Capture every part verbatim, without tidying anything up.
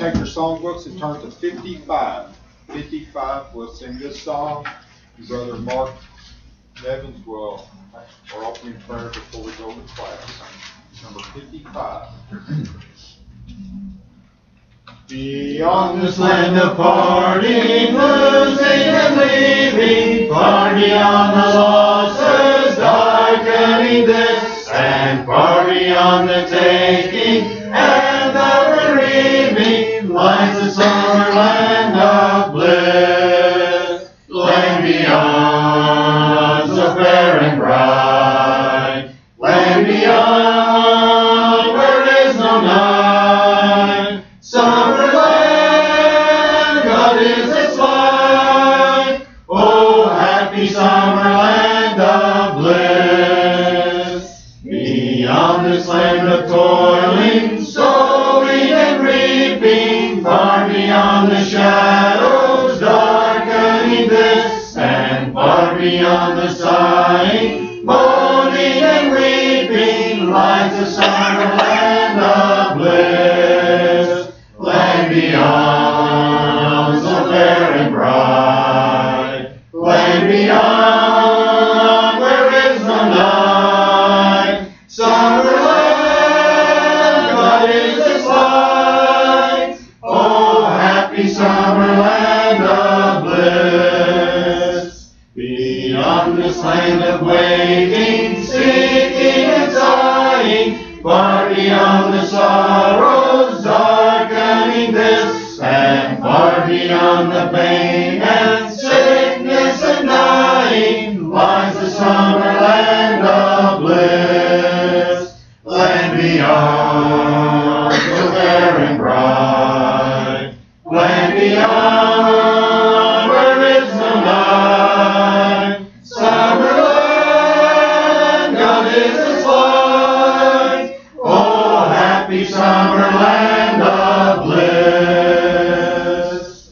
take your songbooks and turn to fifty-five. fifty-five, we'll sing this song. Brother Mark Evans will, our opening prayer before we go to class. Number fifty-five. Beyond this land of parting, losing and leaving, far beyond the losses darkening this, and far beyond the taking and the retrieving, lies the summer land of bliss. Land beyond, so fair and bright, land beyond, where is no night. Summer land, God is its light. Oh, happy summer land of bliss. Beyond this land of toiling, sowing and reaping, far beyond the shadows darkening this, and far beyond the sighing, moaning and weeping, lies the summer land of bliss. Land beyond, so fair and bright, land beyond, where is no night. Summer land, God is its light. Oh, happy summer land of bliss. Beyond this land of waiting, seeking and sighing, far beyond the sorrows darkening this, and far beyond the pain and sickness and dying, lies the summer land of bliss. Land beyond, so fair and bright, land beyond, where is no night. Summer land, God is its light. Oh, happy summer land of bliss.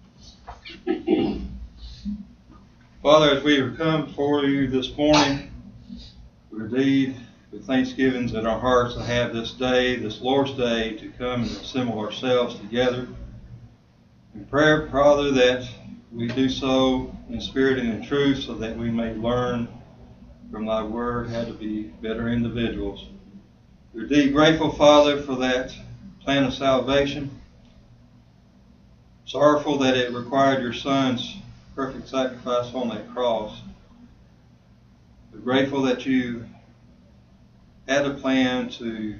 Father, as we have come before you this morning, we're indeed with thanksgivings in our hearts to have this day, this Lord's Day, to come and assemble ourselves together in prayer, Father, that we do so in spirit and in truth, so that we may learn from thy word how to be better individuals. We're indeed grateful, Father, for that plan of salvation. Sorrowful that it required your Son's perfect sacrifice on that cross. We're grateful that you had a plan to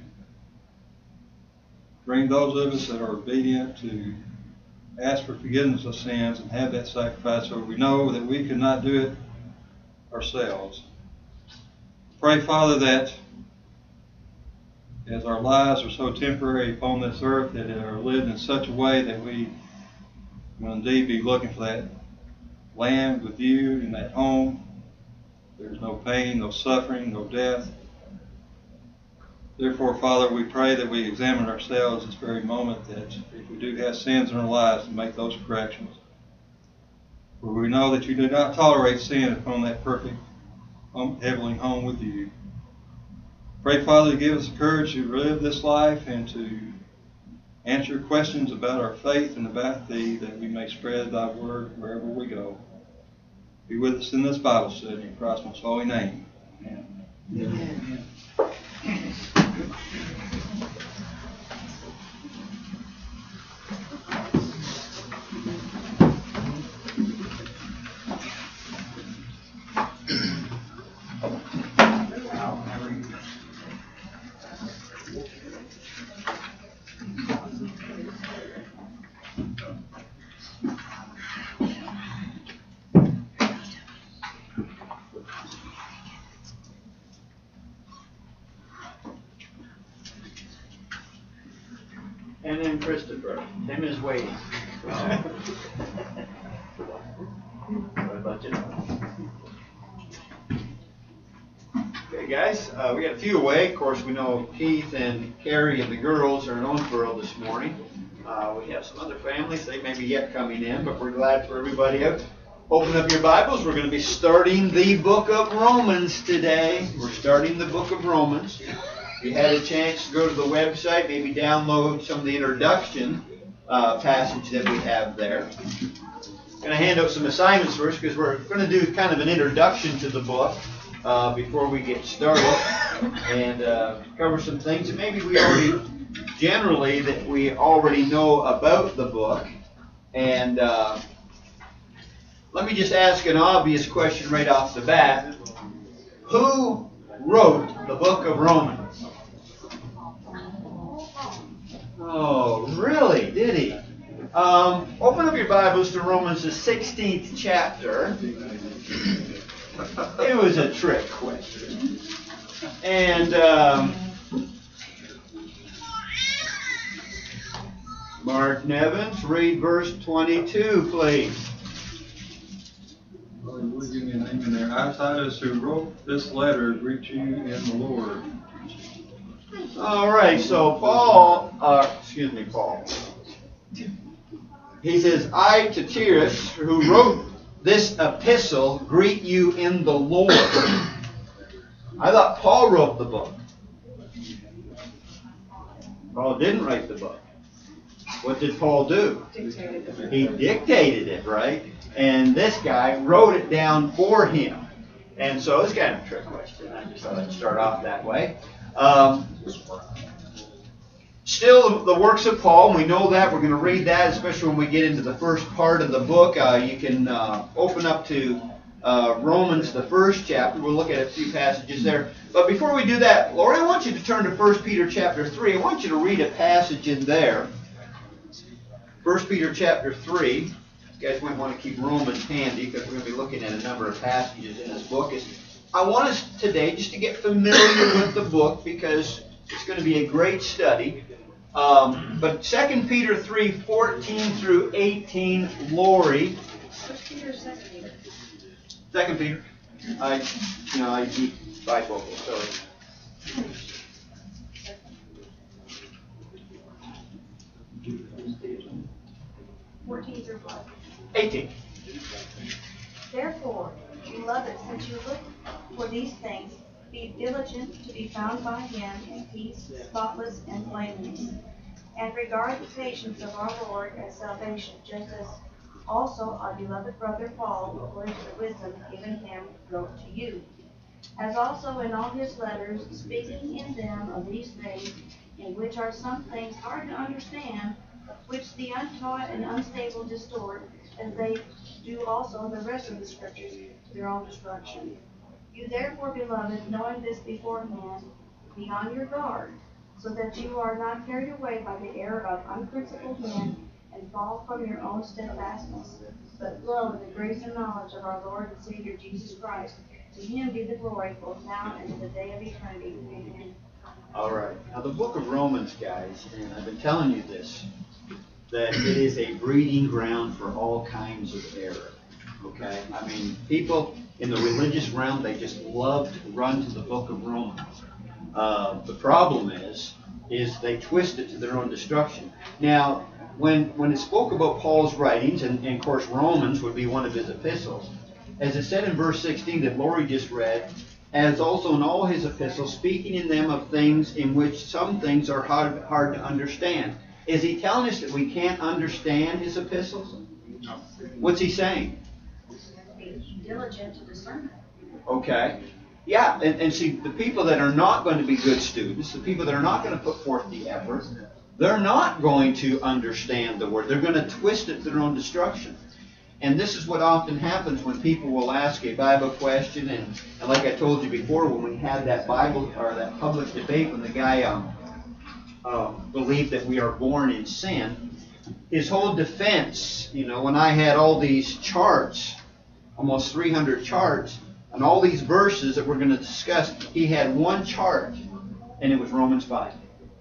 bring those of us that are obedient to ask for forgiveness of sins and have that sacrifice, so we know that we could not do it ourselves. Pray, Father, that as our lives are so temporary upon this earth, that they are lived in such a way that we will indeed be looking for that land with you in that home. There's no pain, no suffering, no death. Therefore, Father, we pray that we examine ourselves this very moment, that if we do have sins in our lives, to make those corrections. For we know that you do not tolerate sin upon that perfect heavenly home with you. Pray, Father, to give us the courage to live this life and to answer questions about our faith and about thee, that we may spread thy word wherever we go. Be with us in this Bible study in Christ's most holy name. Amen. Amen. Amen. And then Christopher. Tim is waiting. What about you? Okay, guys, uh, we got a few away. Of course, we know Keith and Carrie and the girls are in Owensboro this morning. Uh, we have some other families. They may be yet coming in, but we're glad for everybody out. Open up your Bibles. We're going to be starting the book of Romans today. We're starting the book of Romans. If you had a chance to go to the website, maybe download some of the introduction uh, passage that we have there. I'm going to hand out some assignments first because we're going to do kind of an introduction to the book uh, before we get started and uh, cover some things that maybe we already, generally, that we already know about the book. And uh, let me just ask an obvious question right off the bat. Who wrote the book of Romans? Oh, really? Did he? Um, open up your Bibles to Romans, the sixteenth chapter. It was a trick question. And um, Mark Nevins, read verse twenty-two, please. Well, you would give me a name in there. Outsiders who wrote this letter greet you in the Lord. All right, so Paul, uh, excuse me, Paul. He says, I, Tertius, who wrote this epistle, greet you in the Lord. I thought Paul wrote the book. Paul didn't write the book. What did Paul do? Dictated it. He dictated it, right? And this guy wrote it down for him. And so it's kind of a trick question. I just thought I'd start off that way. Um, still, the works of Paul, and we know that. We're going to read that, especially when we get into the first part of the book. Uh, you can uh, open up to uh, Romans, the first chapter. We'll look at a few passages there. But before we do that, Lori, I want you to turn to First Peter chapter three. I want you to read a passage in there. First Peter chapter three. You guys might want to keep Romans handy because we're going to be looking at a number of passages in this book. It's, I want us today just to get familiar with the book because it's going to be a great study. Um, but Second Peter three, fourteen through eighteen, Lori. First Peter or Second Peter? Second Peter. I, you know, I eat bifocal, so. Fourteen through what? eighteen. Therefore, beloved, since you look for these things, be diligent to be found by him in peace, spotless, and blameless. And regard the patience of our Lord as salvation, just as also our beloved brother Paul, according to the wisdom given him, wrote to you. As also in all his letters, speaking in them of these things, in which are some things hard to understand, which the untaught and unstable distort, as they do also the rest of the Scriptures, to their own destruction. You therefore, beloved, knowing this beforehand, be on your guard, so that you are not carried away by the error of unprincipled men, and fall from your own steadfastness, but grow in the grace and knowledge of our Lord and Savior Jesus Christ. To him be the glory, both now and in the day of eternity. Amen. All right. Now, the book of Romans, guys, and I've been telling you this, that it is a breeding ground for all kinds of error. Okay? I mean, people in the religious realm, they just love to run to the book of Romans. Uh, the problem is, is they twist it to their own destruction. Now, when when it spoke about Paul's writings, and, and of course Romans would be one of his epistles, as it said in verse sixteen that Lori just read, as also in all his epistles, speaking in them of things in which some things are hard, hard to understand. Is he telling us that we can't understand his epistles? No. What's he saying? Be diligent to discern it. Okay. Yeah, and, and see, the people that are not going to be good students, the people that are not going to put forth the effort, they're not going to understand the word. They're going to twist it to their own destruction. And this is what often happens when people will ask a Bible question, and, and like I told you before, when we had that Bible, or that public debate, when the guy um, uh, believed that we are born in sin, his whole defense, you know, when I had all these charts, almost three hundred charts, and all these verses that we're going to discuss, he had one chart, and it was Romans five.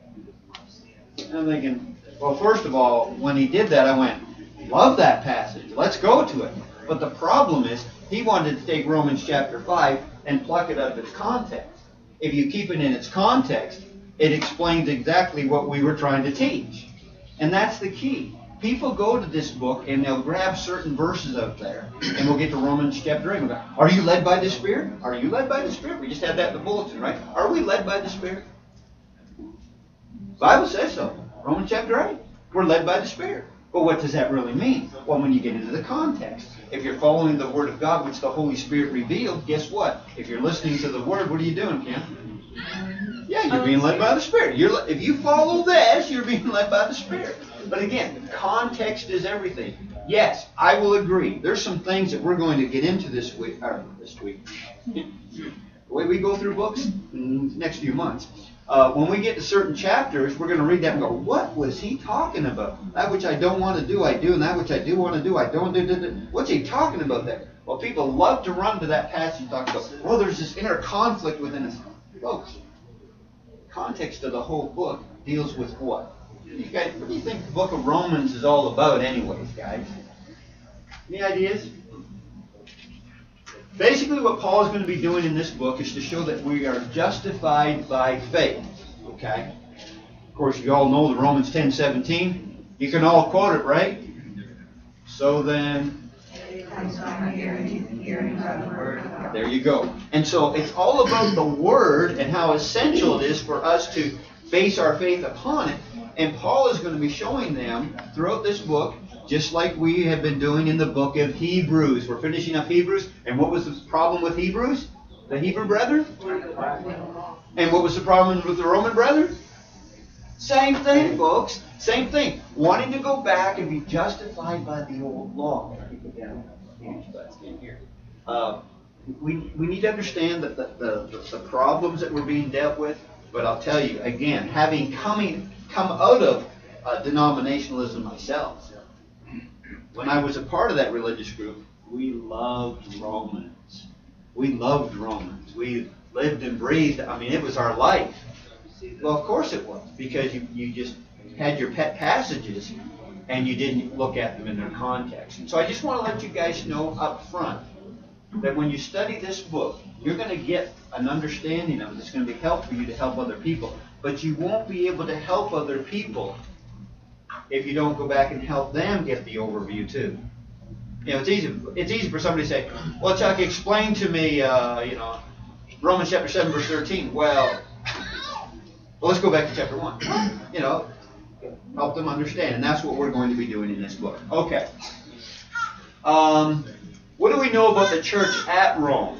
And I'm thinking, well, first of all, when he did that, I went, love that passage. Let's go to it. But the problem is, he wanted to take Romans chapter five and pluck it out of its context. If you keep it in its context, it explains exactly what we were trying to teach. And that's the key. People go to this book and they'll grab certain verses out there, and we'll get to Romans chapter eight. We'll go, are you led by the Spirit? Are you led by the Spirit? We just had that in the bulletin, right? Are we led by the Spirit? The Bible says so. Romans chapter eight. We're led by the Spirit. But what does that really mean? Well, when you get into the context, if you're following the Word of God, which the Holy Spirit revealed, guess what? If you're listening to the Word, what are you doing, Kim? Yeah, you're being led by the Spirit. You're, if you follow this, you're being led by the Spirit. But again, context is everything. Yes, I will agree. There's some things that we're going to get into this week, or this week. The way we go through books, next few months. Uh, when we get to certain chapters, we're going to read that and go, what was he talking about? That which I don't want to do, I do, and that which I do want to do, I don't do. do, do. What's he talking about there? Well, people love to run to that passage and talk about, well, there's this inner conflict within us. Folks, the context of the whole book deals with what? You guys, what do you think the book of Romans is all about anyways, guys? Any ideas? Basically, what Paul is going to be doing in this book is to show that we are justified by faith. Okay? Of course, you all know the Romans ten seventeen. You can all quote it, right? So then, there you go. And so it's all about the Word and how essential it is for us to base our faith upon it. And Paul is going to be showing them throughout this book, just like we have been doing in the book of Hebrews. We're finishing up Hebrews. And what was the problem with Hebrews? The Hebrew brethren? And what was the problem with the Roman brethren? Same thing, folks. Same thing. Wanting to go back and be justified by the old law. Uh, we, we need to understand that the, the, the problems that were being dealt with. But I'll tell you, again, having coming, come out of uh, denominationalism myself, when I was a part of that religious group, we loved Romans. We loved Romans. We lived and breathed. I mean, it was our life. Well, of course it was, because you, you just had your pet passages and you didn't look at them in their context. And so I just want to let you guys know up front that when you study this book, you're going to get an understanding of it. It's going to be helpful for you to help other people. But you won't be able to help other people if you don't go back and help them get the overview too. You know, it's easy. It's easy for somebody to say, "Well, Chuck, explain to me, uh, you know, Romans chapter seven, verse thirteen." Well, well, let's go back to chapter one. You know, help them understand, and that's what we're going to be doing in this book. Okay. Um, what do we know about the church at Rome?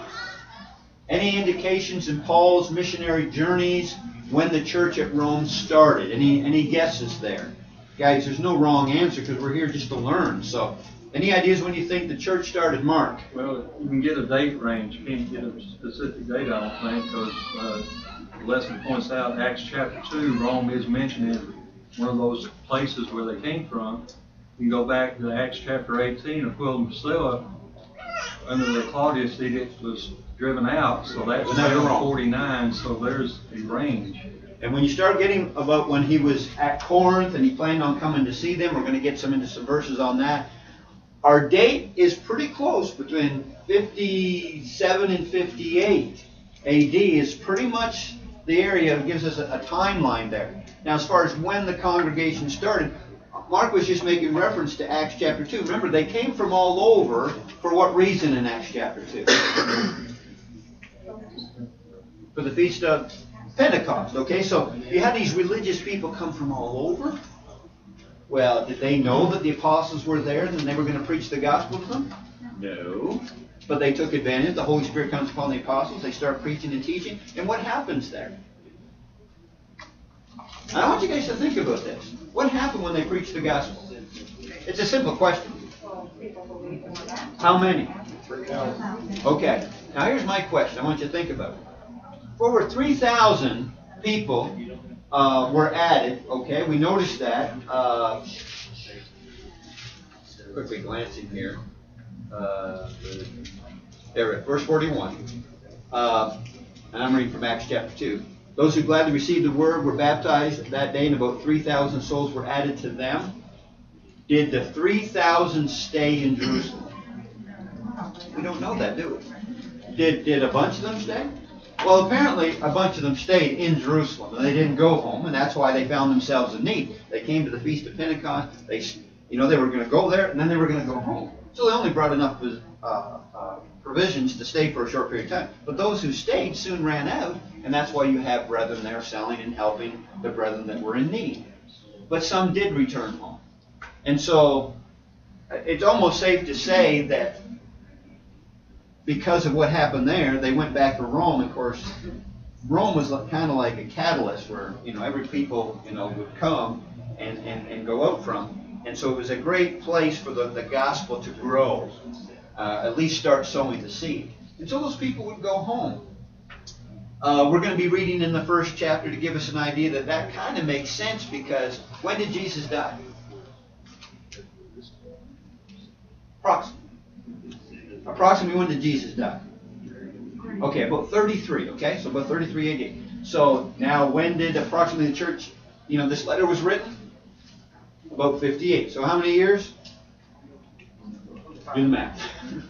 Any indications in Paul's missionary journeys when the church at Rome started? Any any guesses there? Guys, there's no wrong answer because we're here just to learn. So, any ideas when you think the church started, Mark? Well, you can get a date range. You can't get a specific date, I don't think, because uh, the lesson points out Acts chapter two, Rome is mentioned as one of those places where they came from. You can go back to Acts chapter eighteen, Aquila and Priscilla, under the Claudius edict, was driven out, so that's forty-nine, so there's a range. And when you start getting about when he was at Corinth and he planned on coming to see them, we're going to get some into some verses on that. Our date is pretty close, between fifty-seven and fifty-eight A D is pretty much the area that gives us a, a timeline there. Now, as far as when the congregation started, Mark was just making reference to Acts chapter two. Remember, they came from all over. For what reason in Acts chapter two? For the feast of Pentecost. Okay, so you had these religious people come from all over. Well, did they know that the apostles were there and they were going to preach the gospel to them? No. But they took advantage. The Holy Spirit comes upon the apostles. They start preaching and teaching. And what happens there? I want you guys to think about this. What happened when they preached the gospel? It's a simple question. How many? Okay. Now here's my question. I want you to think about it. Over three thousand people uh, were added. Okay, we noticed that. Uh, quickly glancing here. Uh, there, at verse forty-one. Uh, and I'm reading from Acts chapter two. Those who gladly received the word were baptized that day, and about three thousand souls were added to them. Did the three thousand stay in Jerusalem? We don't know that, do we? Did, did a bunch of them stay? Well, apparently a bunch of them stayed in Jerusalem, and they didn't go home, and that's why they found themselves in need. They came to the Feast of Pentecost. They, you know, they were going to go there, and then they were going to go home. So they only brought enough uh, uh, provisions to stay for a short period of time. But those who stayed soon ran out, and that's why you have brethren there selling and helping the brethren that were in need. but some did return home. And so it's almost safe to say that because of what happened there, they went back to Rome. Of course, Rome was kind of like a catalyst where, you know, every people, you know, would come and, and, and go out from. And so it was a great place for the, the gospel to grow, uh, at least start sowing the seed. And so those people would go home. Uh, we're going to be reading in the first chapter to give us an idea that that kind of makes sense, because when did Jesus die? Approximately. Approximately when did Jesus die? Okay, about thirty-three, okay? So about thirty-three A D. So now when did approximately the church, you know, this letter was written? About fifty-eight. So how many years? Do the math.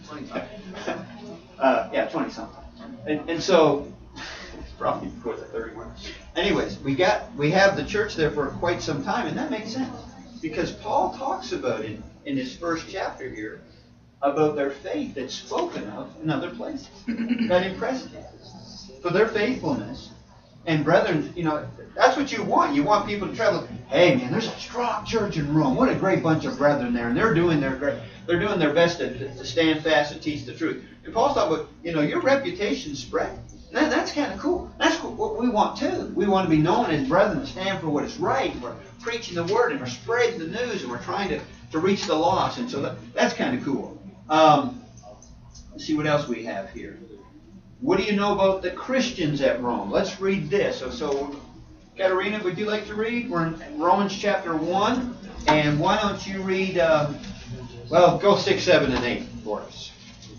uh, yeah, twenty something. And, and so, probably before the thirty-one. Anyways, we got, we have the church there for quite some time, and that makes sense. Because Paul talks about it in his first chapter here, about their faith that's spoken of in other places that impressed him. For their faithfulness. And brethren, you know, that's what you want. You want people to travel. Hey man, there's a strong church in Rome. What a great bunch of brethren there. And they're doing their great, they're doing their best to, to stand fast and teach the truth. And Paul's talking about, you know, your reputation spread. That, that's kind of cool. That's cool. What we want too. We want to be known as brethren to stand for what is right. We're preaching the word and we're spreading the news and we're trying to, to reach the lost. And so that, that's kind of cool. Um, let's see what else we have here. What do you know about the Christians at Rome? Let's read this. So, so Katerina, would you like to read? We're in Romans chapter one. And why don't you read, uh, well, go six, seven, and eight for us.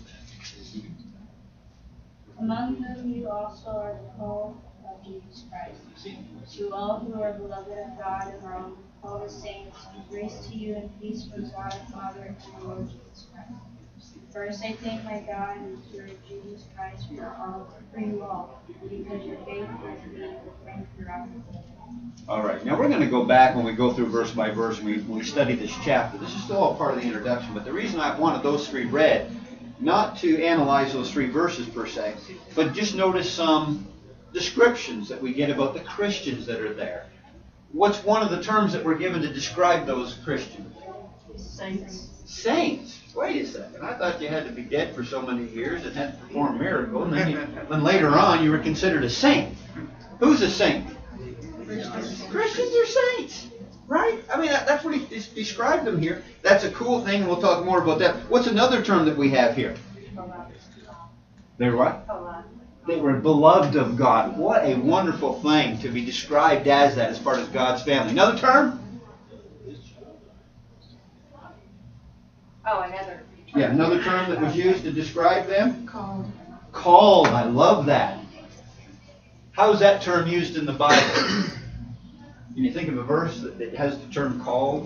Among whom you also are the called of Jesus Christ. To all who are beloved of God in Rome, all the saints, grace to you and peace from God our Father and the Lord Jesus Christ. First, I thank my God and Lord Jesus Christ for all, for you all, because your faith has been proclaimed throughout the world. All right. Now we're going to go back when we go through verse by verse and we, when we study this chapter. This is still all part of the introduction, but the reason I wanted those three read, not to analyze those three verses per se, but just notice some descriptions that we get about the Christians that are there. What's one of the terms that we're given to describe those Christians? Saints. Saints. Wait a second. I thought you had to be dead for so many years and had to perform miracles. And then, you, then later on you were considered a saint. Who's a saint? Christians. Christians are saints. Right? I mean, that, that's what he described them here. That's a cool thing, and we'll talk more about that. What's another term that we have here? Beloved. They're what? Beloved. They were beloved of God. What a wonderful thing to be described as that, as part of God's family. Another term? Oh, another. Yeah, another term that was used to describe them? Called. Called. I love that. How is that term used in the Bible? Can you think of a verse that has the term called?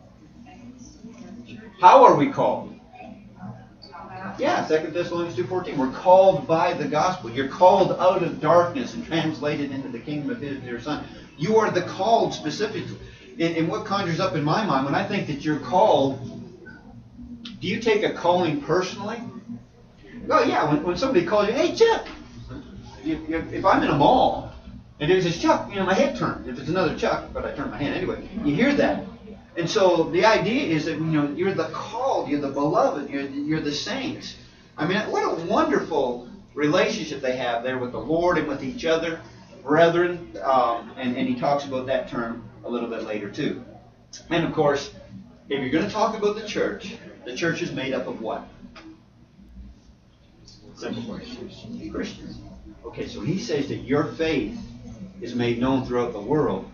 How are we called? Yeah, Second Thessalonians two fourteen. We're called by the gospel. You're called out of darkness and translated into the kingdom of His dear Son. You are the called specifically. And, and what conjures up in my mind when I think that you're called, do you take a calling personally? Oh yeah, when, when somebody calls you, hey Chuck, you, you, if I'm in a mall and it says Chuck, you know, my head turns. If it's another Chuck, but I turn my hand anyway, you hear that. And so the idea is that, you know, you're the called, you're the beloved, you're, you're the saints. I mean, what a wonderful relationship they have there with the Lord and with each other, brethren. Um, and, and he talks about that term a little bit later too. And of course, if you're going to talk about the church, the church is made up of what? Simple question. Christians. Okay, so he says that your faith is made known throughout the world.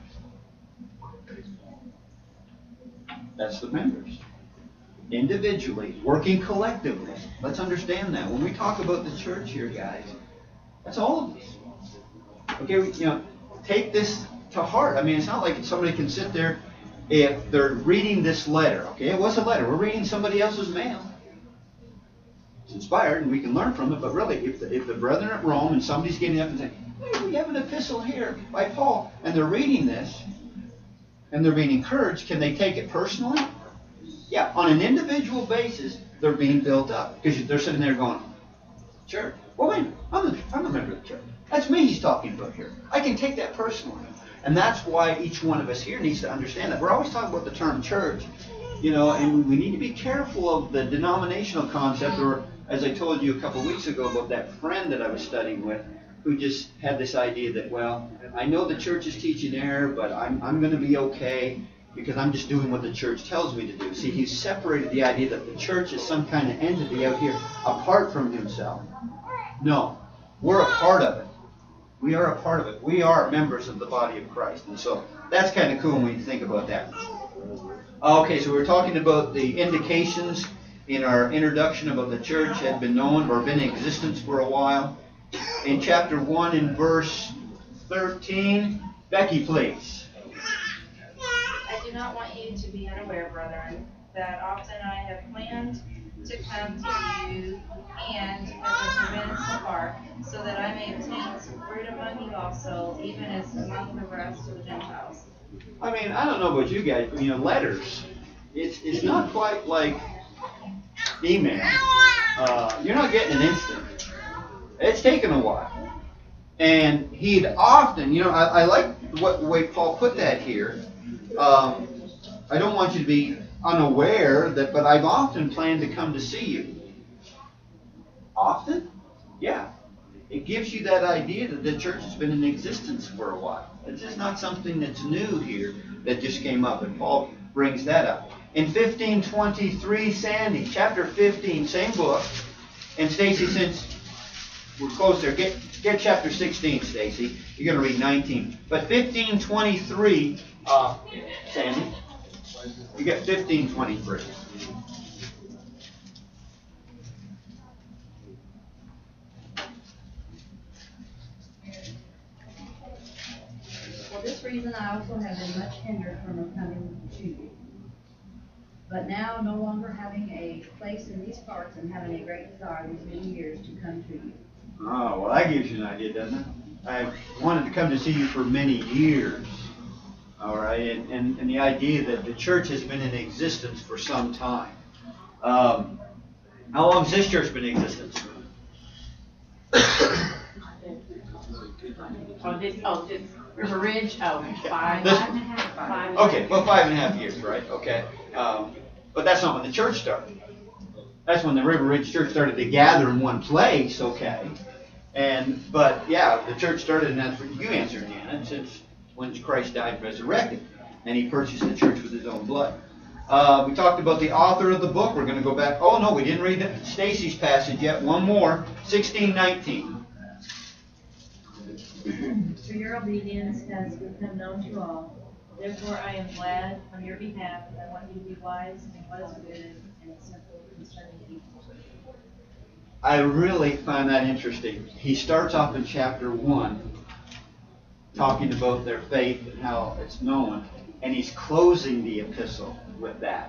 That's the members. Individually, working collectively. Let's understand that. When we talk about the church here, guys, that's all of us. Okay, you know, take this to heart. I mean, it's not like somebody can sit there if they're reading this letter. Okay, it was a letter. We're reading somebody else's mail. It's inspired and we can learn from it, but really, if the, if the brethren at Rome and somebody's getting up and saying, hey, we have an epistle here by Paul, and they're reading this, and they're being encouraged, can they take it personally? Yeah, on an individual basis, they're being built up. Because they're sitting there going, church? Well, wait a minute. I'm a, I'm a member of the church. That's me he's talking about here. I can take that personally. And that's why each one of us here needs to understand that. We're always talking about the term church, you know, and we need to be careful of the denominational concept, or as I told you a couple of weeks ago about that friend that I was studying with, who just had this idea that, well, I know the church is teaching error, but I'm, I'm going to be okay because I'm just doing what the church tells me to do. See, he's separated the idea that the church is some kind of entity out here apart from himself. No, we're a part of it. We are a part of it. We are members of the body of Christ. And so that's kind of cool when you think about that. Okay, so we're talking about the indications in our introduction about the church had been known or been in existence for a while. In chapter one, in verse thirteen, Becky, please. I do not want you to be unaware, brethren, that often I have planned to come to you and have been prevented so far, so that I may obtain some fruit among you also, even as among the rest of the Gentiles. I mean, I don't know about you guys, but you know, letters, it's it's not quite like email. Uh, you're not getting an instant. It's taken a while. And he'd often, you know, I, I like what the way Paul put that here. Um, I don't want you to be unaware that, but I've often planned to come to see you. Often? Yeah. It gives you that idea that the church has been in existence for a while. It's just not something that's new here that just came up, and Paul brings that up. In fifteen twenty-three, Sandy, chapter fifteen, same book. And Stacy, since we're close there, get, get chapter sixteen, Stacy. You're going to read nineteen. But fifteen twenty-three, uh, Sandy, you get fifteen twenty-three. For this reason I also have been much hindered from coming to you. But now, no longer having a place in these parts and having a great desire these many years to come to you. Oh, well, that gives you an idea, doesn't it? I've wanted to come to see you for many years. All right, and, and, and the idea that the church has been in existence for some time. Um, how long has this church been in existence? Oh, this, oh, this River Ridge, oh, five, This- five and a half, five. Okay, well, five and a half years, right? Okay. Um, but that's not when the church started. That's when the River Ridge Church started to gather in one place, okay? And, but, yeah, the church started, and that's what you answered, Anna, since when Christ died and resurrected. And he purchased the church with his own blood. Uh, we talked about the author of the book. We're going to go back. Oh, no, we didn't read Stacy's passage yet. One more. sixteen nineteen. For your obedience has become known to all. Therefore I am glad on your behalf, and I want you to be wise in what is good and simple concerning evil. I really find that interesting. He starts off in chapter one talking about their faith and how it's known, and he's closing the epistle with that.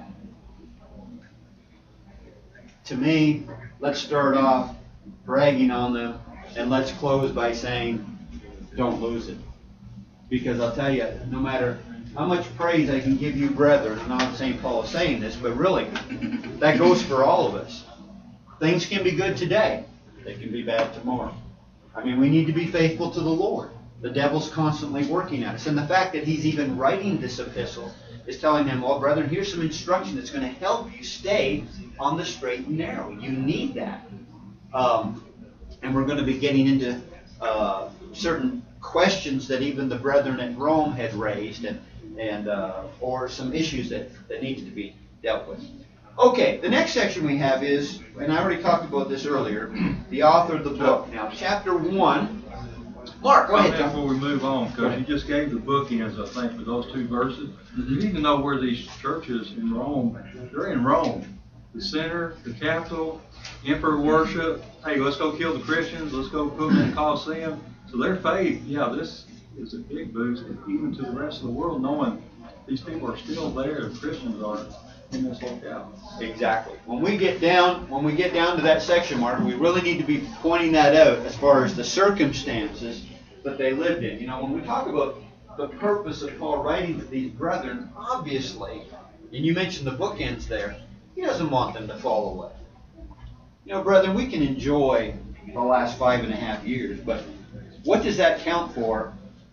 To me, let's start off bragging on them, and let's close by saying, don't lose it. Because I'll tell you, no matter how much praise I can give you, brethren, I'm not Saint Paul is saying this, but really, that goes for all of us. Things can be good today. They can be bad tomorrow. I mean, we need to be faithful to the Lord. The devil's constantly working at us. And the fact that he's even writing this epistle is telling them, well, brethren, here's some instruction that's going to help you stay on the straight and narrow. You need that. Um, and we're going to be getting into uh, certain questions that even the brethren at Rome had raised, and, and uh, or some issues that, that needed to be dealt with. Okay, the next section we have is, and I already talked about this earlier, the author of the book. Now, chapter one. Mark, go ahead, John. Before we move on, because you just gave the bookends, I think, for those two verses. Mm-hmm. You need to know where these churches in Rome, they're in Rome. The center, the capital, emperor worship. Hey, let's go kill the Christians. Let's go put them in the Colosseum. So their faith, yeah, this is a big boost, even to the rest of the world, knowing these people are still there. The Christians are in this locale. Exactly. When we get down, when we get down to that section, Mark, we really need to be pointing that out as far as the circumstances that they lived in. You know, when we talk about the purpose of Paul writing to these brethren, obviously, and you mentioned the bookends there, he doesn't want them to fall away. You know, brethren, we can enjoy the last five and a half years, but what does that count for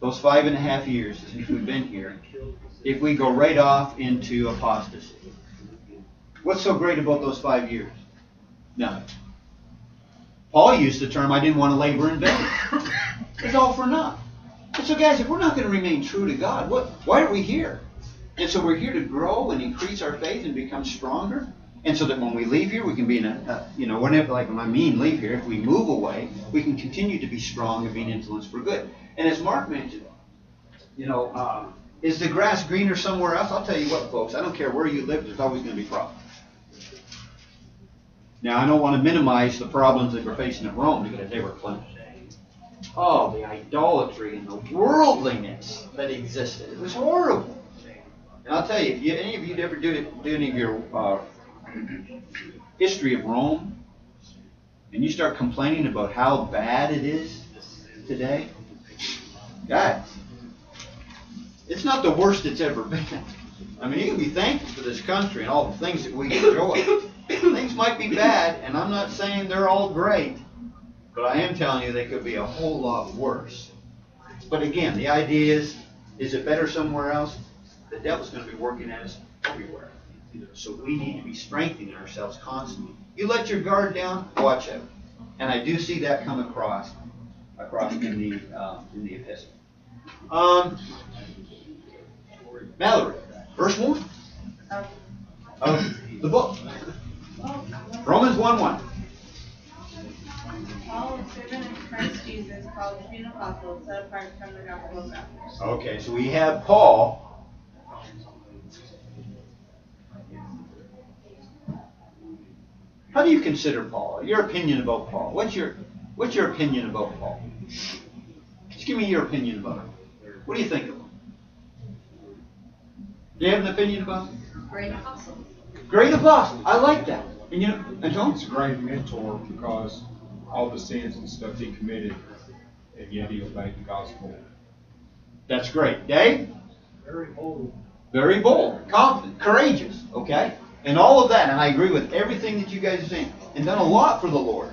those five and a half years since we've been here, if we go right off into apostasy? What's so great about those five years? Nothing. Paul used the term, I didn't want to labor in vain. It's all for naught. And so guys, if we're not going to remain true to God, what, why are we here? And so we're here to grow and increase our faith and become stronger. And so that when we leave here, we can be in a, a you know, whenever, like when I mean leave here, if we move away, we can continue to be strong and be an influence for good. And as Mark mentioned, you know, uh, is the grass greener somewhere else? I'll tell you what, folks, I don't care where you live, there's always going to be problems. Now, I don't want to minimize the problems that we're facing at Rome because they were plenty. Oh, the idolatry and the worldliness that existed. It was horrible. And I'll tell you, if you, any of you ever do, do any of your uh, history of Rome, and you start complaining about how bad it is today, guys, it's not the worst it's ever been. I mean, you can be thankful for this country and all the things that we enjoy. Things might be bad, and I'm not saying they're all great, but I am telling you they could be a whole lot worse. But again, the idea is, is it better somewhere else? The devil's going to be working at us everywhere. So we need to be strengthening ourselves constantly. You let your guard down, watch out. And I do see that come across across in the uh, in the epistle. Um, Mallory, verse one of the book. Romans one one. Paul, a servant of Christ Jesus, called to be an apostle, set apart from the gospel of God. Okay, so we have Paul. How do you consider Paul? Your opinion about Paul? What's your What's your opinion about Paul? Just give me your opinion about him. What do you think of him? Do you have an opinion about him? Great apostle. Great apostle. I like that. And you know, and Tom? He's a great mentor because all the sins and stuff he committed, and yet he obeyed the gospel. That's great. Dave? Very bold. Very bold, confident, courageous, okay? And all of that, and I agree with everything that you guys are saying, and done a lot for the Lord.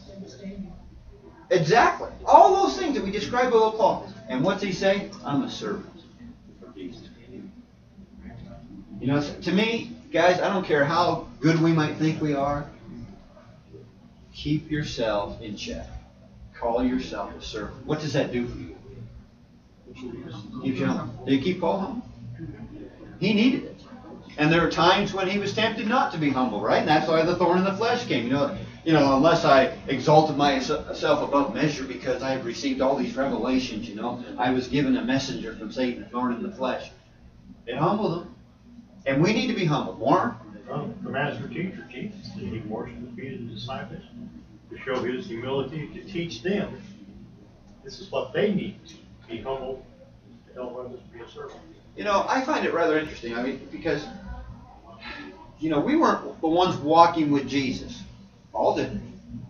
Exactly. All those things that we describe about Paul. And what's he say? I'm a servant of Jesus. You know, to me, guys, I don't care how good we might think we are. Keep yourself in check. Call yourself a servant. What does that do for you? Keeps you humble. Did he keep Paul humble? He needed it. And there are times when he was tempted not to be humble, right? And that's why the thorn in the flesh came. You know, you know, unless I exalted myself above measure because I have received all these revelations, you know, I was given a messenger from Satan, a thorn in the flesh. It humbled him. And we need to be humble. Warren? Well, the master teacher, Jesus, did he washed the feet of the disciples to show his humility, to teach them. This is what they need. Be humble, to help others be a servant. You know, I find it rather interesting. I mean, because, you know, we weren't the ones walking with Jesus. Paul didn't.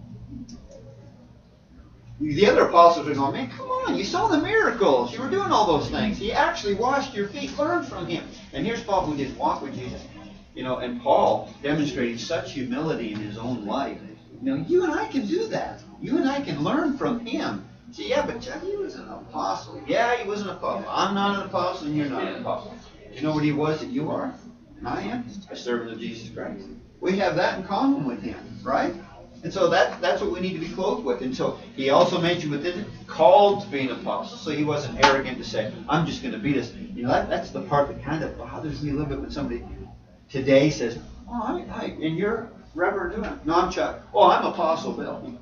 The other apostles were going, man, come on, you saw the miracles. You were doing all those things. He actually washed your feet, learned from him. And here's Paul who didn't walk with Jesus. You know, and Paul demonstrating such humility in his own life. You know, you and I can do that. You and I can learn from him. See, yeah, but Jeff, he was an apostle. Yeah, he was an apostle. I'm not an apostle, and you're not an apostle. You know what he was that you are? And I am? A servant of Jesus Christ. We have that in common with him, right? And so that, that's what we need to be clothed with. And so he also mentioned within it, called to be an apostle. So he wasn't arrogant to say, I'm just going to be this. You know, that, that's the part that kind of bothers me a little bit when somebody today says, oh, I, I, and you're Reverend Newman. No, I'm Chuck. Oh, I'm Apostle Bill.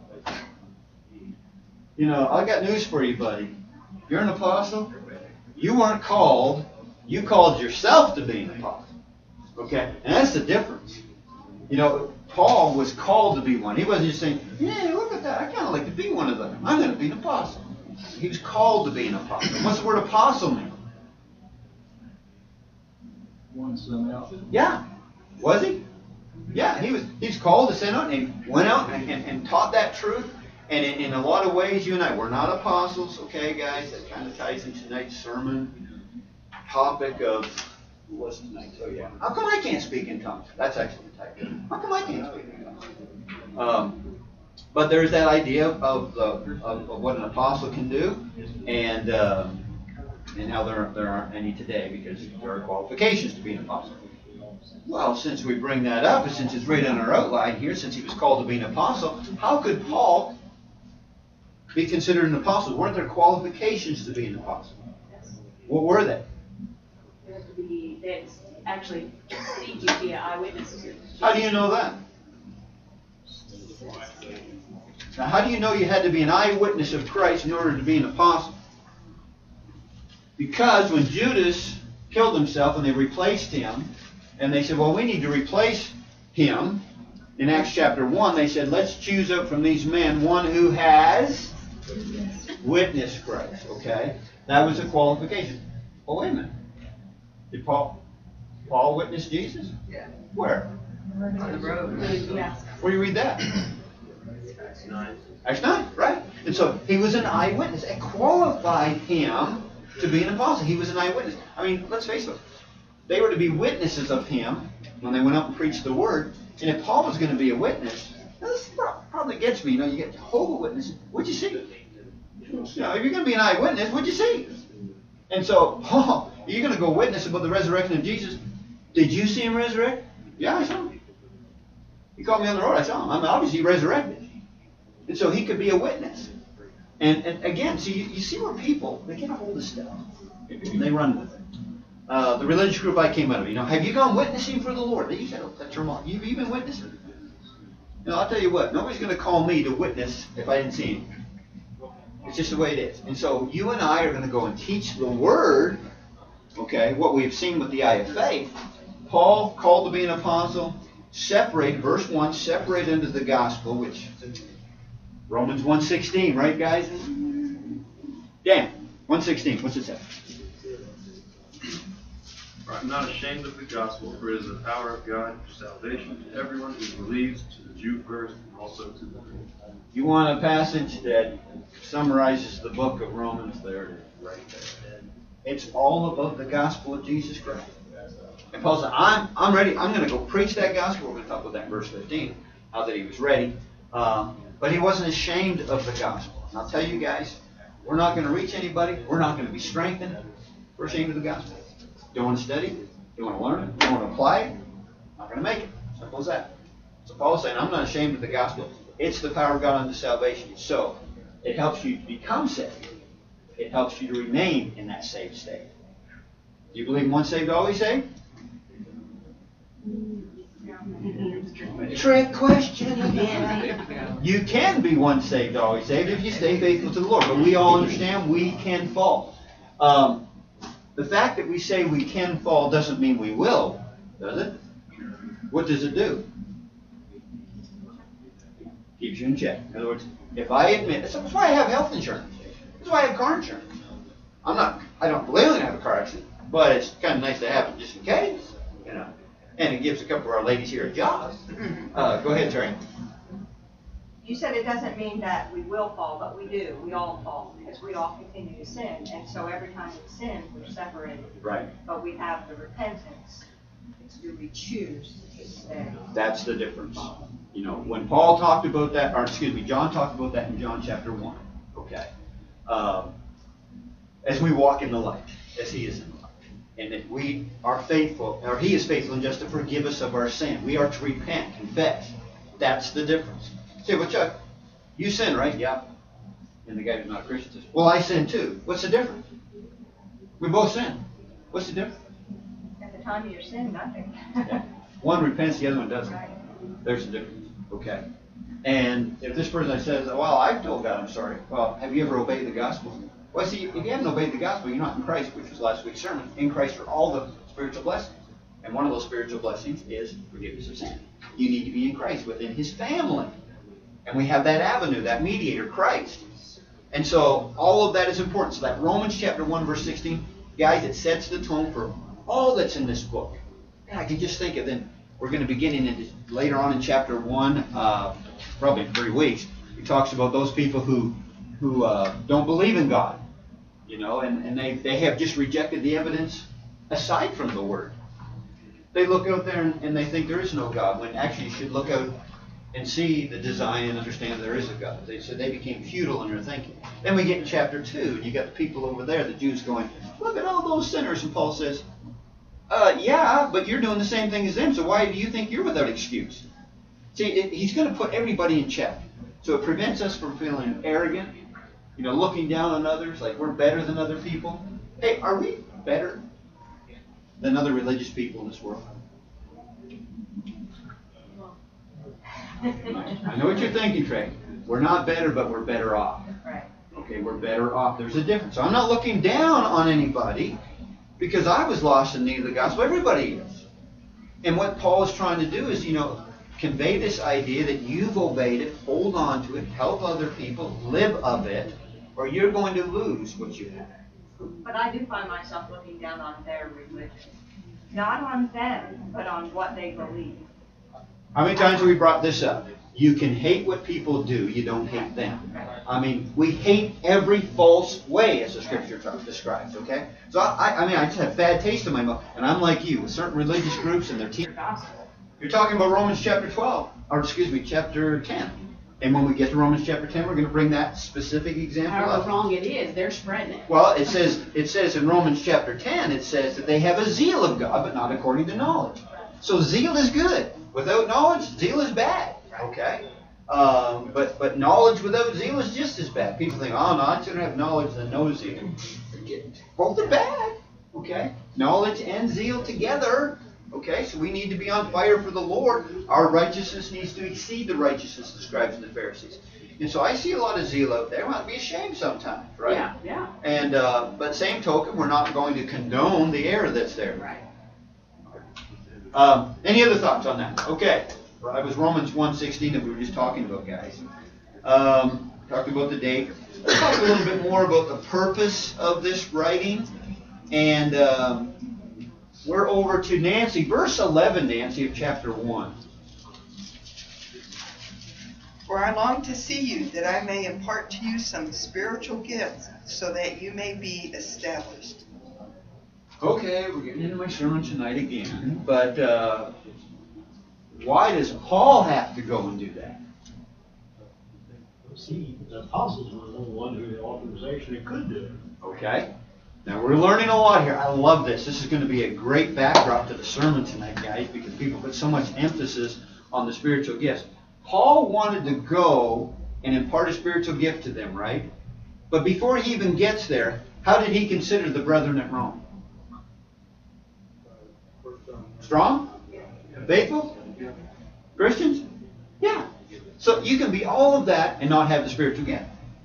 You know, I got news for you, buddy. You're an apostle. You weren't called. You called yourself to be an apostle. Okay? And that's the difference. You know, Paul was called to be one. He wasn't just saying, yeah, look at that. I kind of like to be one of them. I'm going to be an apostle. He was called to be an apostle. What's the word apostle mean? One sent out. Yeah. Was he? Yeah, he was. He's called to send out, and he went out and, and, and taught that truth. And in, in a lot of ways, you and I, we're not apostles, okay, guys? That kind of ties into tonight's sermon topic of, what's tonight? Oh, yeah. How come I can't speak in tongues? That's actually the title. How come I can't speak in tongues? Um, but there's that idea of, of, of, of what an apostle can do. And uh, And how there, there aren't any today because there are qualifications to be an apostle. Well, since we bring that up, and since it's right on our outline here, since he was called to be an apostle, how could Paul be considered an apostle? Weren't there qualifications to be an apostle? What were they? There has to be, that's actually see you be an eyewitness. How do you know that? Now, how do you know you had to be an eyewitness of Christ in order to be an apostle? Because when Judas killed himself and they replaced him, and they said, well, we need to replace him. In Acts chapter one, they said, let's choose out from these men one who has witnessed Christ. Okay? That was a qualification. Oh, wait a minute. Did Paul, Paul witness Jesus? Yeah. Where? On the road. Yeah. Where do you read that? Acts nine. Acts nine, right? And so he was an eyewitness. It qualified him to be an apostle. He was an eyewitness. I mean, let's face it. They were to be witnesses of him when they went out and preached the word. And if Paul was going to be a witness, this probably gets me. You know, you get Jehovah's Witnesses. What'd you see? You know, if you're going to be an eyewitness, what'd you see? And so, Paul, you're going to go witness about the resurrection of Jesus. Did you see him resurrect? Yeah, I saw him. He called me on the road. I saw him. I mean, obviously he resurrected. And so he could be a witness. And, and again, so you, you see where people, they get a hold of stuff. And they run with it. Uh, the religious group I came out of, you know, have you gone witnessing for the Lord? They use that, that term. You've even witnessing. You know, I'll tell you what, nobody's going to call me to witness if I didn't see him. It's just the way it is. And so you and I are going to go and teach the Word, okay, what we've seen with the eye of faith. Paul, called to be an apostle, separate, verse one, separate into the gospel, which Romans one sixteen, right, guys? Dan, one sixteen, what's it say? I'm not ashamed of the gospel, for it is the power of God for salvation to everyone who believes, to the Jew first, and also to the Greek. You want a passage that summarizes the book of Romans? There it is, right there. It's all about the gospel of Jesus Christ. And Paul said, I'm, I'm ready. I'm going to go preach that gospel. We're going to talk about that in verse fifteen, how that he was ready. Um, but he wasn't ashamed of the gospel. And I'll tell you guys, we're not going to reach anybody. We're not going to be strengthened. We're ashamed of the gospel. Don't want to study, don't want to learn it, don't want to apply it, not going to make it. Simple as that. So Paul's saying, I'm not ashamed of the gospel. It's the power of God unto salvation. So it helps you to become saved. It helps you to remain in that saved state. Do you believe once saved, always saved? Trick question again. You can be once saved, always saved if you stay faithful to the Lord. But we all understand we can fall. Um, The fact that we say we can fall doesn't mean we will, does it? What does it do? Keeps you in check. In other words, if I admit, that's why I have health insurance. That's why I have car insurance. I'm not, I don't believe I'm going to have a car accident, but it's kind of nice to have it just in case, you know. And it gives a couple of our ladies here a job. Uh, go ahead, Terry. You said it doesn't mean that we will fall, but we do. We all fall because we all continue to sin. And so every time we sin, we're separated. Right. But we have the repentance. It's do we choose to stay. That's the difference. You know, when Paul talked about that, or excuse me, John talked about that in John chapter one. Okay. Um, as we walk in the light, as he is in the light. And that we are faithful, or he is faithful and just to forgive us of our sin. We are to repent, confess. That's the difference. Say, well, Chuck, you sin, right? Yeah. And the guy who's not a Christian says, well, I sin too. What's the difference? We both sin. What's the difference? At the time of your sin, nothing. Yeah. One repents, the other one doesn't. Right. There's a difference. Okay. And if this person says, well, I've told God I'm sorry. Well, have you ever obeyed the gospel? Well, see, if you haven't obeyed the gospel, you're not in Christ, which was last week's sermon. In Christ are all the spiritual blessings. And one of those spiritual blessings is forgiveness of sin. You need to be in Christ, within his family. And we have that avenue, that mediator, Christ. And so all of that is important. So that Romans chapter one, verse sixteen, guys, it sets the tone for all that's in this book. And I can just think of then, we're going to be getting into later on in chapter one, uh, probably in three weeks, he talks about those people who who uh, don't believe in God. You know, and, and they, they have just rejected the evidence aside from the Word. They look out there and, and they think there is no God, when actually you should look out and see the design and understand there is a God. They said they became futile in their thinking. Then we get in chapter two, and you got the people over there, the Jews going, look at all those sinners. And Paul says, uh, yeah, but you're doing the same thing as them, so why do you think you're without excuse? See, it, he's going to put everybody in check. So it prevents us from feeling arrogant, you know, looking down on others like we're better than other people. Hey, are we better than other religious people in this world? I know what you're thinking, Trey. We're not better, but we're better off. Right. Okay, we're better off. There's a difference. So I'm not looking down on anybody because I was lost in need of the gospel. Everybody is. And what Paul is trying to do is, you know, convey this idea that you've obeyed it, hold on to it, help other people, live of it, or you're going to lose what you have. But I do find myself looking down on their religion. Not on them, but on what they believe. How many times have we brought this up? You can hate what people do, you don't hate them. I mean, we hate every false way, as the scripture describes, okay? So, I, I mean, I just have bad taste in my mouth. And I'm like you, with certain religious groups and their teaching. You're talking about Romans chapter twelve, or excuse me, chapter ten. And when we get to Romans chapter ten, we're going to bring that specific example However up. wrong it is, they're spreading it. Well, it says it says in Romans chapter ten, it says that they have a zeal of God, but not according to knowledge. So zeal is good. Without knowledge, zeal is bad. Okay? Um, but but knowledge without zeal is just as bad. People think, oh no, I shouldn't have knowledge than no zeal. Both are bad. Okay? Knowledge and zeal together. Okay? So we need to be on fire for the Lord. Our righteousness needs to exceed the righteousness of the scribes and the Pharisees. And so I see a lot of zeal out there. We ought to be ashamed sometimes, right? Yeah, yeah. And uh, but same token, we're not going to condone the error that's there. Right. Um, any other thoughts on that? Okay. Well, that was Romans one sixteen that we were just talking about, guys. Um, talked about the date. Let's talk a little bit more about the purpose of this writing. And um, we're over to Nancy. Verse eleven, Nancy, of chapter one. For I long to see you, that I may impart to you some spiritual gifts, so that you may be established. Okay, we're getting into my sermon tonight again. But uh, why does Paul have to go and do that? See, the apostles were the only one who had authorization and could do it. Okay. Now we're learning a lot here. I love this. This is going to be a great backdrop to the sermon tonight, guys, because people put so much emphasis on the spiritual gifts. Paul wanted to go and impart a spiritual gift to them, right? But before he even gets there, how did he consider the brethren at Rome? Strong? Faithful? Christians? Yeah. So you can be all of that and not have the spiritual gift.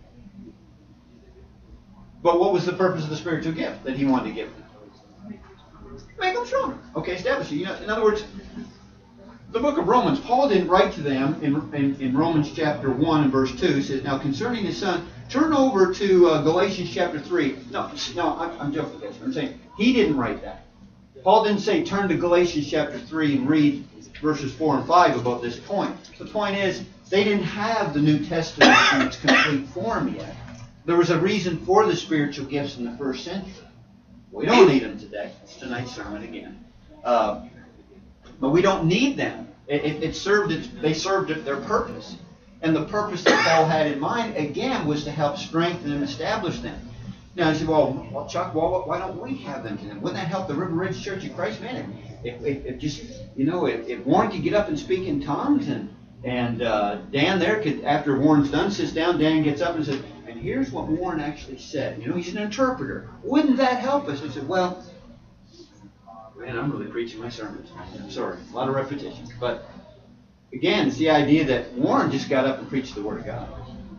But what was the purpose of the spiritual gift that he wanted to give them? Make them stronger. Okay, establish it. You know, in other words, the book of Romans, Paul didn't write to them in, in, in Romans chapter one and verse two. He says, now concerning his son, turn over to uh, Galatians chapter three. No, no, I'm, I'm joking. I'm saying he didn't write that. Paul didn't say turn to Galatians chapter three and read verses four and five about this point. The point is, they didn't have the New Testament in its complete form yet. There was a reason for the spiritual gifts in the first century. We don't need them today. It's tonight's sermon again. Uh, but we don't need them. It, it, it served its, they served their purpose. And the purpose that Paul had in mind, again, was to help strengthen and establish them. Now, you say, well, well Chuck, well, why don't we have them to them? Wouldn't that help the River Ridge Church of Christ? Man, if, if, if just, you know, if, if Warren could get up and speak in tongues, and and uh, Dan there could, after Warren's done, sits down, Dan gets up and says, and here's what Warren actually said. You know, he's an interpreter. Wouldn't that help us? I said, well, man, I'm really preaching my sermons. I'm sorry, a lot of repetition. But again, it's the idea that Warren just got up and preached the Word of God.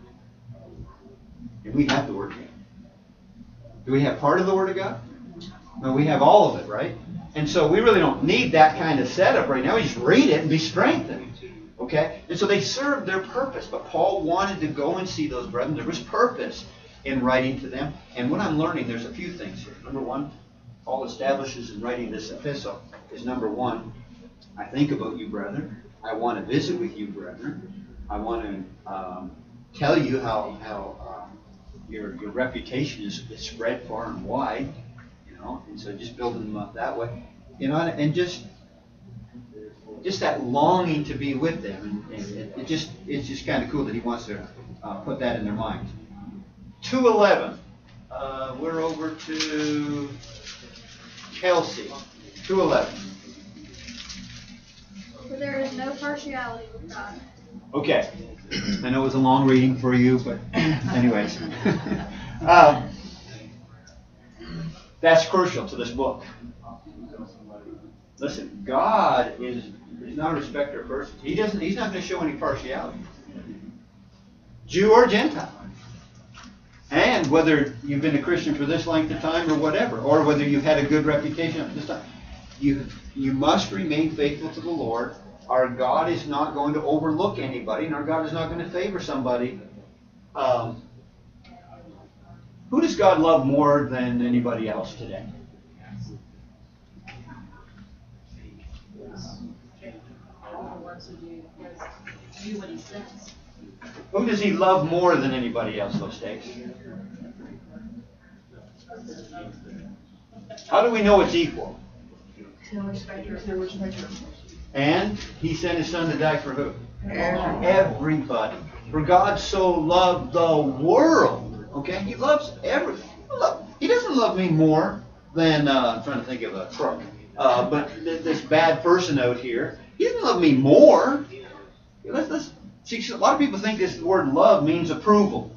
And we have the Word of God. Do we have part of the Word of God? No, we have all of it, right? And so we really don't need that kind of setup right now. We just read it and be strengthened. Okay? And so they served their purpose. But Paul wanted to go and see those brethren. There was purpose in writing to them. And what I'm learning, there's a few things here. Number one, Paul establishes in writing this epistle is number one, I think about you, brethren. I want to visit with you, brethren. I want to um, tell you how how um, your your reputation is, is spread far and wide, you know. And so just building them up that way, you know, and, and just just that longing to be with them, and, and it, it just it's just kind of cool that he wants to uh, put that in their minds. two eleven. Uh, Uh, we're over to Kelsey, two eleven. For there is no partiality with God. Okay. I know it was a long reading for you, but anyways. um, that's crucial to this book. Listen, God is, is not a respecter of persons. He doesn't. He's not going to show any partiality, Jew or Gentile. And whether you've been a Christian for this length of time or whatever, or whether you've had a good reputation up to this time, you you must remain faithful to the Lord. Our God is not going to overlook anybody, and our God is not going to favor somebody. Um, who does God love more than anybody else today? Do what he says. Who does he love more than anybody else, those days? How do we know it's equal? And he sent his son to die for who? Everybody. For God so loved the world. Okay? He loves everything. He doesn't love me more than, uh, I'm trying to think of a crook, uh, but th- this bad person out here. He doesn't love me more. Let's, let's, see, a lot of people think this word love means approval.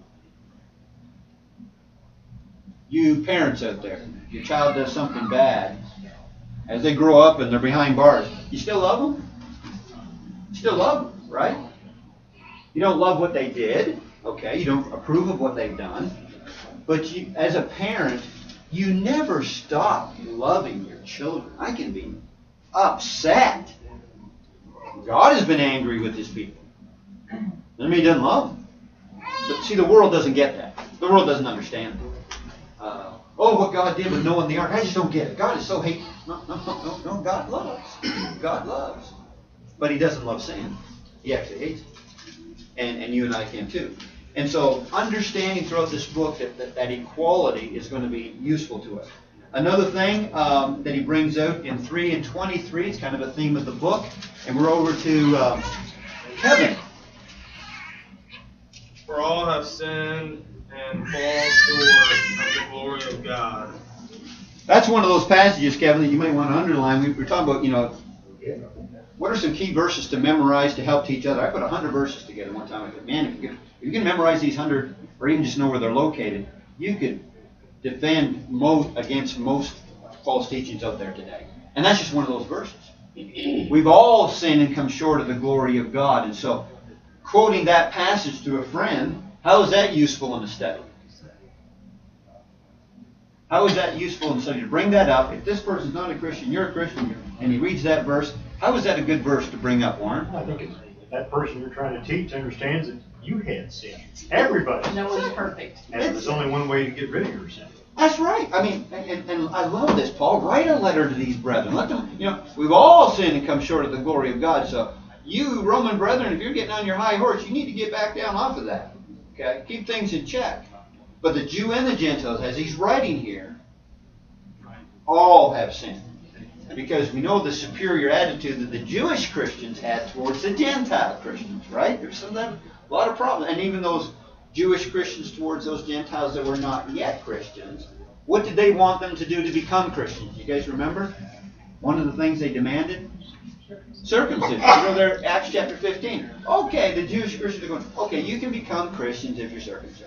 You parents out there, your child does something bad. As they grow up and they're behind bars, you still love them? You still love them, right? You don't love what they did. Okay, you don't approve of what they've done. But you, as a parent, you never stop loving your children. I can be upset. God has been angry with his people. Doesn't mean he doesn't love them. But see, the world doesn't get that. The world doesn't understand it. Uh, oh, what God did with Noah and the ark, I just don't get it. God is so hateful. No, no, no, no, no. God loves. God loves. But he doesn't love sin. He actually hates it. And, and you and I can too. And so understanding throughout this book that, that, that equality is going to be useful to us. Another thing um, that he brings out in three and twenty-three, it's kind of a theme of the book. And we're over to um, Kevin. For all have sinned and fall short of the glory of God. That's one of those passages, Kevin, that you might want to underline. We were talking about, you know, what are some key verses to memorize to help teach others? I put a hundred verses together one time. I said, man, if you, can, if you can memorize these hundred, or even just know where they're located, you could defend most against most false teachings out there today. And that's just one of those verses. We've all sinned and come short of the glory of God. And so, quoting that passage to a friend, how is that useful in a study? How is that useful in a study? To bring that up. If this person's not a Christian, you're a Christian, and he reads that verse, how is that a good verse to bring up, Warren? I think it's, if that person you're trying to teach understands that you had sin. Everybody. No one's perfect. And there's only one way to get rid of your sin. That's right. I mean, and, and I love this, Paul. Write a letter to these brethren. Let them, you know, we've all sinned and come short of the glory of God. So you, Roman brethren, if you're getting on your high horse, you need to get back down off of that. Okay? Keep things in check. But the Jew and the Gentiles, as he's writing here, all have sinned. Because we know the superior attitude that the Jewish Christians had towards the Gentile Christians, right? There's some of them, a lot of problems. And even those Jewish Christians towards those Gentiles that were not yet Christians, what did they want them to do to become Christians? You guys remember? One of the things they demanded? Circumcision. You know, there, Acts chapter fifteen. Okay, the Jewish Christians are going, okay, you can become Christians if you're circumcised.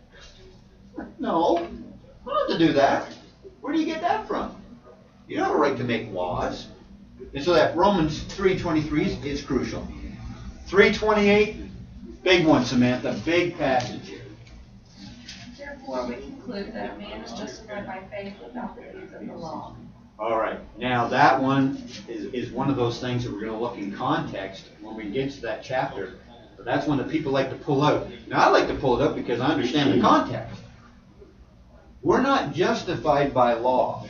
No, we don't have to do that. Where do you get that from? You don't have a right to make laws. And so that Romans three twenty-three is, is crucial. three twenty-eight, big one, Samantha, big passage here. Therefore, we conclude that a man is justified by faith without the deeds of the law. All right. Now, that one is, is one of those things that we're going to look in context when we get to that chapter. But that's one that people like to pull out. Now, I like to pull it up because I understand the context. We're not justified by law.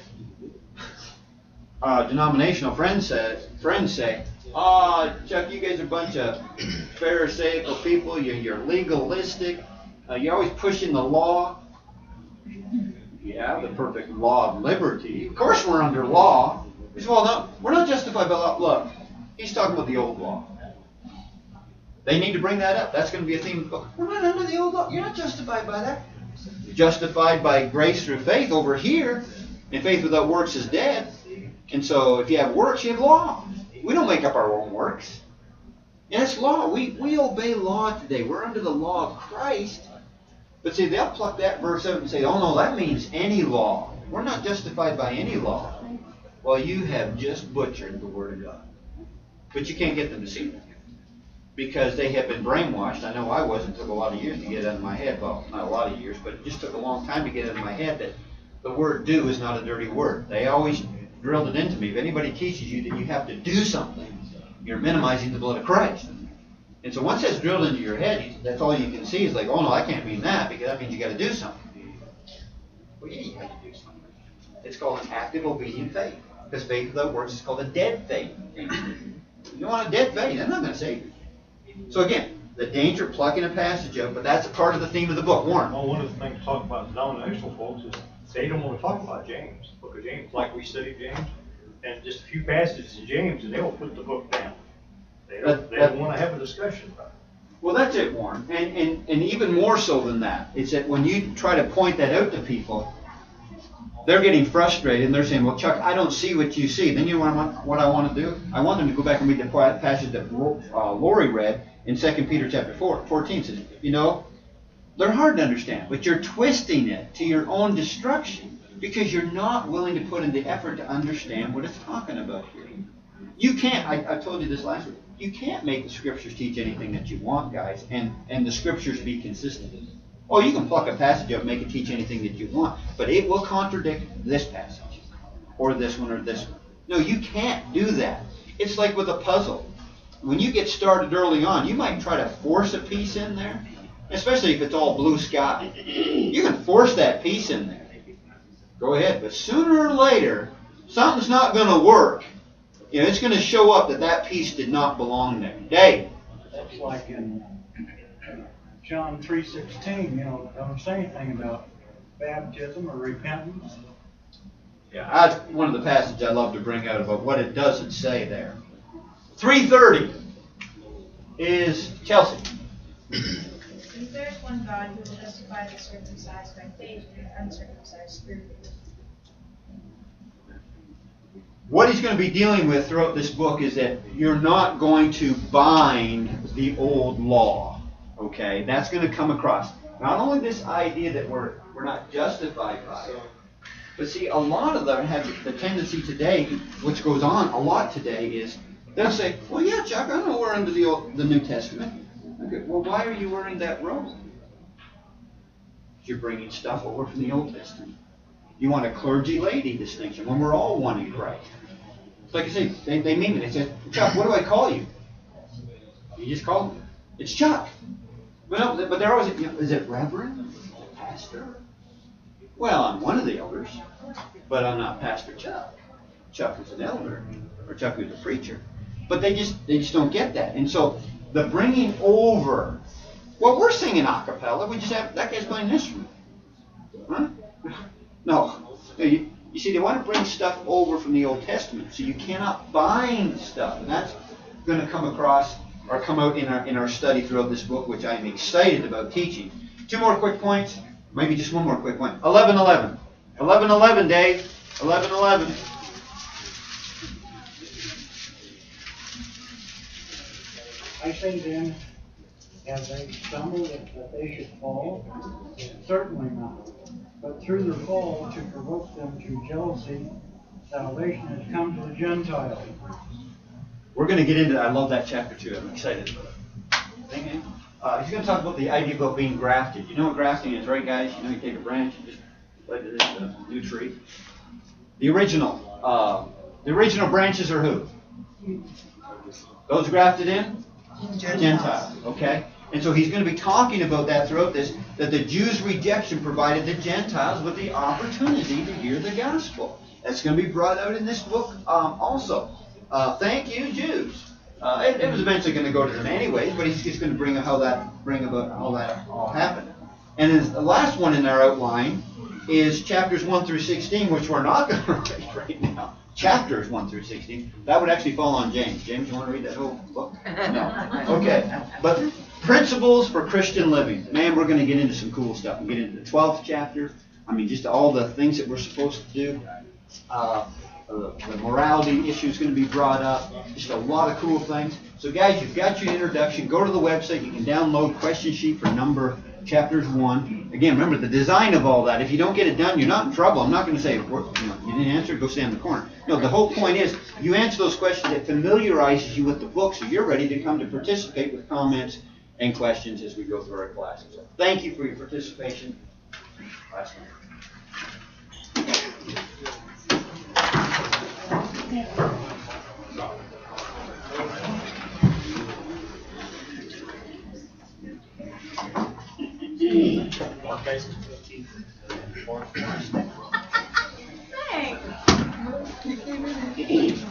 Uh, denominational friends say, friends say, "Ah, oh, Chuck, you guys are a bunch of Pharisaical people. You're, you're legalistic. Uh, you're always pushing the law." Yeah, the perfect law of liberty. Of course, we're under law. He said, "Well, no, we're not justified by law." Look, he's talking about the old law. They need to bring that up. That's going to be a theme of the book. We're not under the old law. You're not justified by that. justified by grace through faith over here, and faith without works is dead. And so if you have works, you have law. We don't make up our own works. And it's law. We, we obey law today. We're under the law of Christ. But see, they'll pluck that verse out and say, oh no, that means any law. We're not justified by any law. Well, you have just butchered the Word of God. But you can't get them to see that. Because they have been brainwashed. I know I was. It took a lot of years to get it out of my head. Well, not a lot of years, but it just took a long time to get it out of my head that the word do is not a dirty word. They always drilled it into me. If anybody teaches you that you have to do something, you're minimizing the blood of Christ. And so once that's drilled into your head, that's all you can see is like, oh no, I can't mean that, because that means you got to do something. Well, yeah, you got to do something. It's called an active, obedient faith. Because faith without works is called a dead faith. You don't want a dead faith. That's not going to save you. So again, the danger of plucking a passage out, but that's a part of the theme of the book. Warren. Well, one of the things to talk about denominational folks is they don't want to talk about James, the book of James, like we studied James, and just a few passages in James, and they will put the book down. They don't, they don't want to have a discussion about it. Well, that's it, Warren. And, and, and even more so than that, it's that when you try to point that out to people, they're getting frustrated and they're saying, well, Chuck, I don't see what you see. Then you know what I want, what I want to do? I want them to go back and read the passage that uh, Lori read in Second Peter chapter four, fourteen. Says, you know, they're hard to understand, but you're twisting it to your own destruction because you're not willing to put in the effort to understand what it's talking about here. You can't, I, I told you this last week, you can't make the Scriptures teach anything that you want, guys, and, and the Scriptures be consistent. Oh, you can pluck a passage up and make it teach anything that you want, but it will contradict this passage, or this one, or this one. No, you can't do that. It's like with a puzzle. When you get started early on, you might try to force a piece in there, especially if it's all blue sky. You can force that piece in there. Go ahead, but sooner or later, something's not going to work. You know, it's going to show up that that piece did not belong there. Dave. That's like in John three sixteen, you know, don't say anything about baptism or repentance. Yeah, that's one of the passages I love to bring out about what it doesn't say there. three thirty is Chelsea. If there is one God who will justify the circumcised by faith and the uncircumcised through faith. What he's going to be dealing with throughout this book is that you're not going to bind the old law. Okay? That's going to come across. Not only this idea that we're we're not justified by it, but see, a lot of them have the tendency today, which goes on a lot today, is they'll say, well, yeah, Chuck, I know we're under the Old, the New Testament. Okay, well, why are you wearing that robe? You're bringing stuff over from the Old Testament. You want a clergy-lady distinction when we're all one in Christ. It's like I say, they, they mean it. They say, Chuck, what do I call you? You just call me. It's Chuck. But, no, but they're always, you know, is it Reverend? Pastor? Well, I'm one of the elders, but I'm not Pastor Chuck. Chuck is an elder, or Chuck is a preacher. But they just they just don't get that. And so the bringing over, well, we're singing a cappella. We just have that guy's playing an instrument. Huh? No. You, you see, they want to bring stuff over from the Old Testament, so you cannot bind stuff. And that's going to come across or come out in our in our study throughout this book, which I'm excited about teaching. Two more quick points. Maybe just one more quick point. eleven eleven. eleven eleven, Dave. eleven eleven. I say then, have they stumbled that they should fall? Certainly not. But through the fall, to provoke them to jealousy, salvation has come to the Gentiles. We're going to get into I love that chapter too. I'm excited about it. Okay. Uh, he's going to talk about the idea about being grafted. You know what grafting is, right, guys? You know, you take a branch and just put it into a new tree. The original, uh, the original branches are who? Those grafted in? Gentiles. Gentiles. Okay. And so he's going to be talking about that throughout this, that the Jews' rejection provided the Gentiles with the opportunity to hear the gospel. That's going to be brought out in this book um, also. Uh, thank you, Jews. Uh, it, it was eventually going to go to them anyways, but he's just going to bring how that bring about how that all happened. And then the last one in our outline is chapters one through sixteen, which we're not going to read right now. Chapters one through sixteen. That would actually fall on James. James, you want to read that whole book? No. Okay. But Principles for Christian Living. Man, we're going to get into some cool stuff. We get into the twelfth chapter. I mean, just all the things that we're supposed to do. Uh, uh, the morality issue is going to be brought up. Just a lot of cool things. So, guys, you've got your introduction. Go to the website. You can download question sheet for number chapters one. Again, remember the design of all that. If you don't get it done, you're not in trouble. I'm not going to say, you know, you didn't answer it, go stand in the corner. No, the whole point is you answer those questions. It familiarizes you with the book, so you're ready to come to participate with comments and questions as we go through our classes. So thank you for your participation. Last one. Mark Mason, fifteen. Thanks.